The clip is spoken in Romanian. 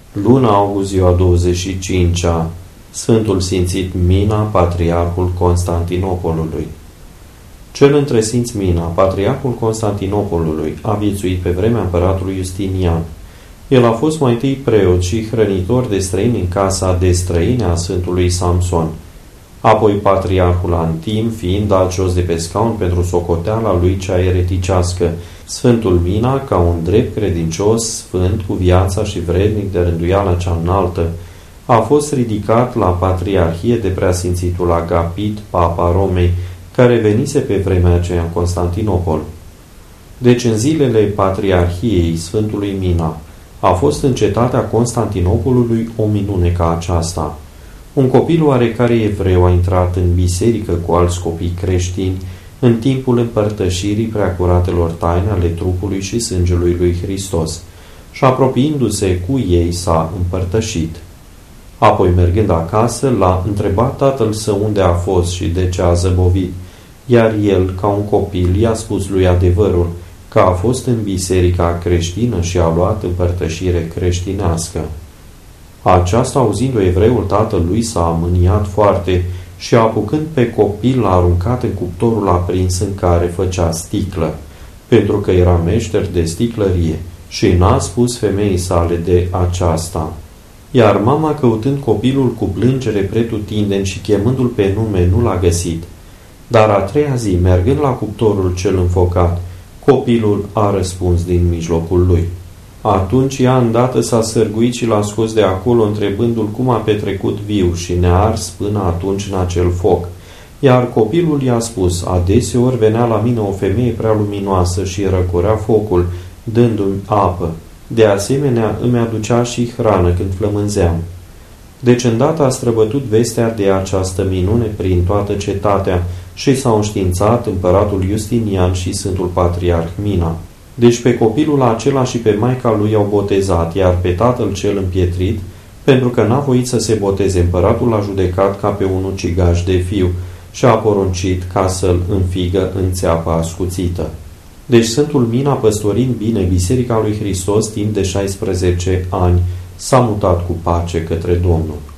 Luna august, ziua 25-a, Sfântul Sfințit Mina, Patriarhul Constantinopolului. Cel între Sfinți Mina, Patriarhul Constantinopolului, a viețuit pe vremea împăratului Justinian. El a fost mai întâi preot și hrănitor de străini în casa de străine a Sfântului Samson, apoi patriarhul Antim, fiind dat jos de pe scaun pentru socoteala lui cea ereticească. Sfântul Mina, ca un drept credincios, sfânt, cu viața și vrednic de rânduiala cea înaltă, a fost ridicat la patriarhie de preasfințitul Agapit, papa Romei, care venise pe vremea aceea în Constantinopol. Deci în zilele patriarhiei Sfântului Mina a fost în cetatea Constantinopolului o minune ca aceasta. Un copil oarecare evreu a intrat în biserică cu alți copii creștini în timpul împărtășirii preacuratelor taine ale trupului și sângelui lui Hristos și apropiindu-se cu ei s-a împărtășit. Apoi, mergând acasă, l-a întrebat tatăl său unde a fost și de ce a zăbovit, iar el, ca un copil, i-a spus lui adevărul, că a fost în biserica creștină și a luat împărtășire creștinească. Aceasta, auzind-o, evreul tatălui s-a mâniat foarte și, apucând pe copil, l-a aruncat în cuptorul aprins în care făcea sticlă, pentru că era meșter de sticlărie, și n-a spus femeii sale de aceasta. Iar mama, căutând copilul cu plângere pretutindeni și chemându-l pe nume, nu l-a găsit. Dar a treia zi, mergând la cuptorul cel înfocat, copilul a răspuns din mijlocul lui. Atunci ea îndată s-a sărguit și l-a scos de acolo, întrebându-l cum a petrecut viu, și ne-a ars până atunci în acel foc. Iar copilul i-a spus: adeseori venea la mine o femeie prea luminoasă și răcorea focul, dându-mi apă. De asemenea, îmi aducea și hrană când flămânzeam. Deci îndată a străbătut vestea de această minune prin toată cetatea și s-au înștiințat împăratul Justinian și Sfântul Patriarh Mina. Deci pe copilul acela și pe maica lui au botezat, iar pe tatăl cel împietrit, pentru că n-a voit să se boteze, împăratul l-a judecat ca pe un ucigaș de fiu și a poruncit ca să-l înfigă în țeapa ascuțită. Deci Sfântul Mina, păstorind bine Biserica lui Hristos timp de 16 ani, s-a mutat cu pace către Domnul.